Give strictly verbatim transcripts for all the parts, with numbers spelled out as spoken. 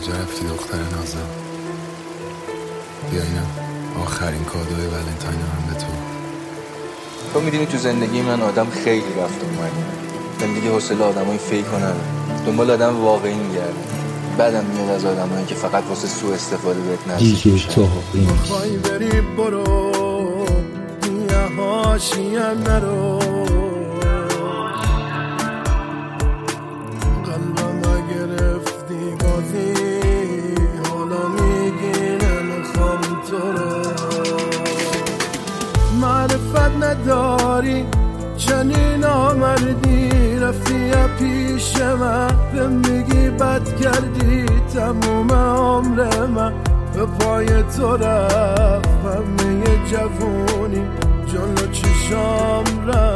کجا رفتی دختر نازم؟ بیا اینم آخرین کادوی ولنتاین من به تو. تو میدونی تو زندگی من آدم خیلی رفت اومده. زندگی حوصله آدمای فیک کنن، دنبال آدم واقعی میگردن. بعدم میاد از آدمایی که فقط واسه سوء استفاده بهت نزدیک میشن. تو میخوای بری برو یه حاشیه نرو، قلبم گرفتی بازی، حالا میگی نمیخوام تو رو. معرفت نداری چنین آمردی، رفتی پیش من به میگی بد کردی. تموم عمر من به پای تو رفت، همه جوونی جلو چشام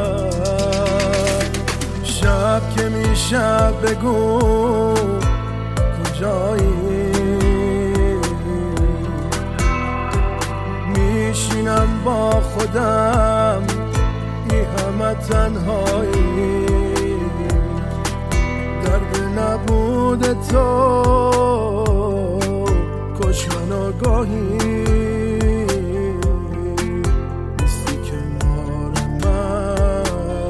رفت. شب که میشه بگو کجایی، میشینم با خودم ای همه تنهایی. درد نبود تو کش من آگاهی، نیستی کنار من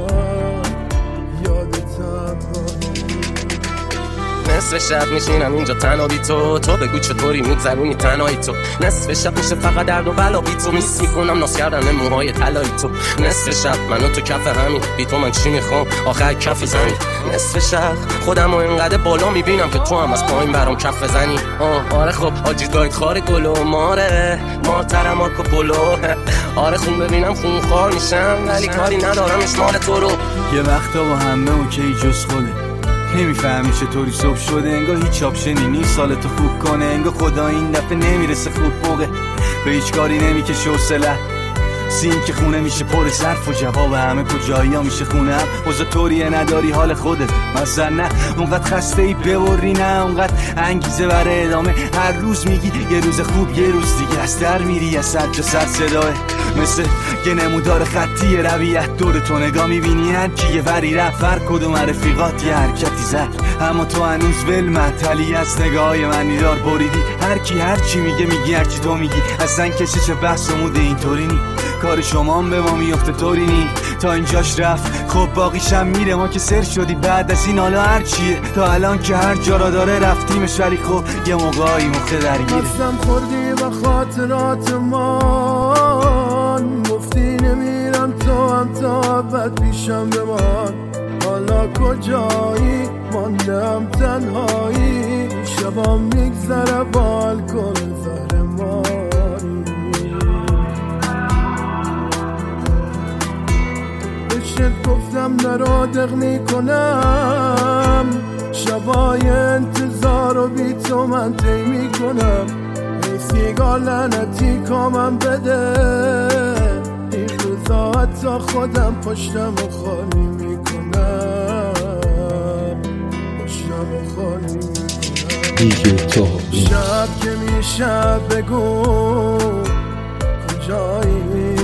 یاد تنهایی. نصف شب میشینم اینجا تنها بی تو، تو بگو چطوری میگذرونی تنهایی تو. نصف شب میشه فقط درد و بلا بی تو، میس میکنم ناس کردن موهای طلایی تو. نصف شب منو تو کف همین، بی تو من چی میخوام آخر کف زمین. نصف شب خودم رو اینقدر بالا میبینم که تو هم از پایین برام کف بزنی. آه آره خب آجی دایت خار گلو ماره مارتر مارکو پولو. آره خون ببینم خون خار میشم ولی کاری ندارم اشمال تو رو. یه وقتا با همه اوکی جز خوده، نمیفهمی چطوری صبح شده. انگار هیچ آپشنی نیست سال تو خوب کنه، انگار خدا این دفعه نمیرسه خوب موقع. به هیچ کاری نمیکشه حوصله، سین که خونه میشه پر ظرف و جواب همه کجایی ها میشه خونه هم. اوضاع طوریه نداری حال خودت مثلا، نه اونقدر خسته ای ببری، نه اونقدر انگیزه برای ادامه. هر روز میگی یه روز خوب یه روز دیگه از در میری، از صد تا صد صداه مثل یه نمودار خطی رویت. دور تو نگاه میبینی هر کی یه وری رفت، هر کدوم رفیقات یه حرکتی زد. اما تو هنوز ول معطلی از نگاهی من دار بریدی. هر کی هر چی میگه میگی هر چی تو میگی، اصلا کسی چه بحث و موده اینطوری نی. کار شما هم به ما میفته طوری نی، تا اینجاش رفت خب باقیشم میره. ما که سر شدی بعد از این حالا هر چیه، تا الان که هر جا را داره رفتیمش ولی خب یه موقعی مخته درگیره. دستم خوردی و خاطرات من، گفتی نمیرم تو هم تا بد پیشم بمان. حالا کجایی ماندم تنهایی، شبام میگذره بالکن زهر ماری. بشت گفتم نرا دق میکنم، شبای انتظار و بی تو من طی میکنم. ای سیگار لعنتی کامم بده، این روزا حتی خودم پشتم و خالی میکنم، پشتم و خالی میکنم. شب که میشه بگو کجایی،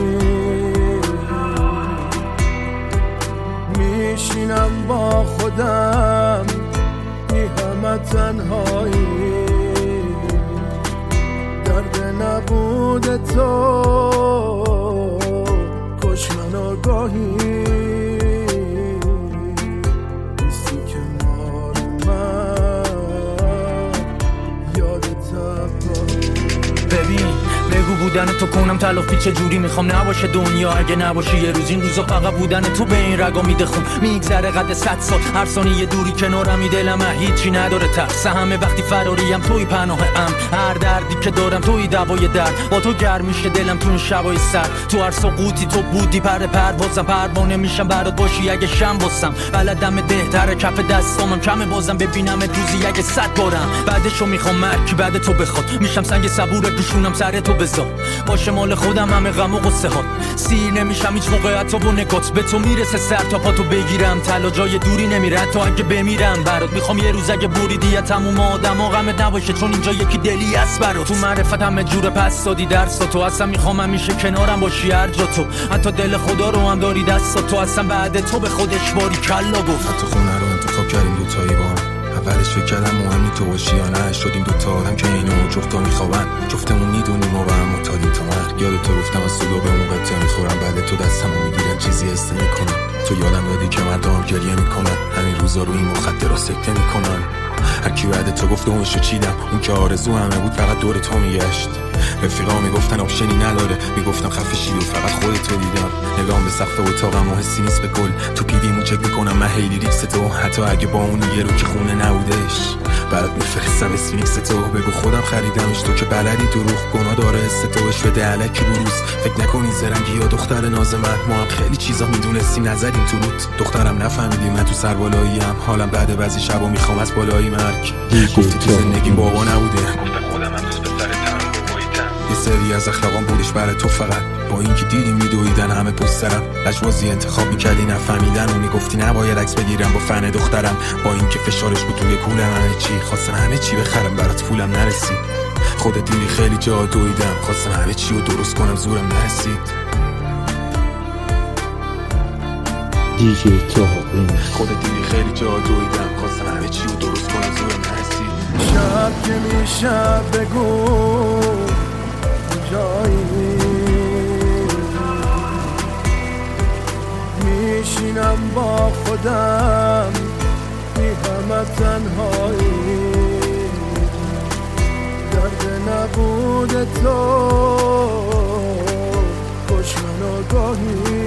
میشینم با خودم ای همه تنهایی. درد نبود تو کش من آگاهی، نیستی کنار من یاد تنهایی. ببین بگو بودن تو کنم تلافی چجوری میخوام نباشه دنیا، اگه نباشه یه روز این روزا فقط بودن تو به این رگا میده خون. میگذره قد صد سال هر ثانیه دوری کنارم، دلم هیچی نداره ترس همه وقتی فراریم توی پناه ام. هر دردی که دارم توی دوای درد، با تو گرم میشه دلم تو این شبای سرد. تو هر سقوطی تو بودی پر پروازم، پروانه میشم برات باشی اگه شم باسم. بلدم دهتر کف دستامم کمه بازم ببینم روزی اگه صد بارم. بعدشو میخوام مرگ بعد تو بخواد، میشم سنگ صبور پیشونم سر تو بذار. باشه مال خودم همه غم و غصه ها، سیر نمیشم هیچ موقع حتی با نگات. به تو میرسه سر تا پا تو بگیرم، طلا جای دوری نمیره حتی اگه بمیرم برات. میخوام یه روز اگه بریدی تموم آدم ها غمت نباشه، چون اینجا یکی دلی است برات. تو معرفت همه جور پس دادی درس تو، اصلا میخوام همیشه کنارم باشی هر جا تو. حتی دل خدا رو هم داری دست تو، اصلا بعد تو به خودش باری کلا گفت. حتی خونه رو انتخاب کردیم دوتایی با هم، اولش فکر کردم مهم نی تو باشی یا نه، شدیم دوتا آدم که اینو جفتا میخوابن، جفتمون میدونیم و به هم محتاجیم تا مرگ. یاد تو گفتم از صدا به موقع ته میخورم، بعد تو دستمو میگیرن چیزی حس نمیکنم. تو یادم دادی که مردم گریه میکنن، همین روزا رو این مخدرها سکته میکنن. هرکی بعد تو گفت اونشو چیدم، اون که آرزو همه بود فقط دور تو میگشت. رفیقا میگفتن آپشنی نداره، میگفتم خفه شی و فقط خودتو دیدم. نگام به سقف اتاقم و حسی نیست به کل، تو پیویمو چک میکنم من هیلی ریکس تو، حتی اگه با اون یه رو که خونه نبودش برات میفرستم اسفینکس تو. بگو خودم خریدمش، تو که بلدی دروغ گناه داره حس توش بده علکی بروز. فکر نکنی زرنگی یا دختر ناز من، ما هم خیلی چیزا میدونستیم نزدیم تو روت. دخترم نفهمیدی من تو سربالاییم، حالم بعد بعضی شبا میخوام از بالایی مرگ. گفتی تو زندگی بابا نبوده، گفتم خودم هم دوست پسرتم باباییتم. یه سری از اخلاقام بودش برای تو فقط، با اینکه دیدیم میدویدن همه پوسترم. لجبازی انتخاب میکردی نفهمیدن و میگفتی نباید عکس بگیرم با فن دخترم، با اینکه فشارش بود توی کولم همه چی. خواستم همه چی بخرم برات پولم نرسید، خودت دیدی خیلی جا دویدم. خواستم همه چی رو درست کنم زورم نرسید. دیجی توها خودت دیدی خیلی جا دویدم، خواستم همه چی رو درست کنم زورم نرسید. شب که میشه بگو جایی میشینم با خودم بی همه تنهایی، درد نبود تو کش منو گاهی.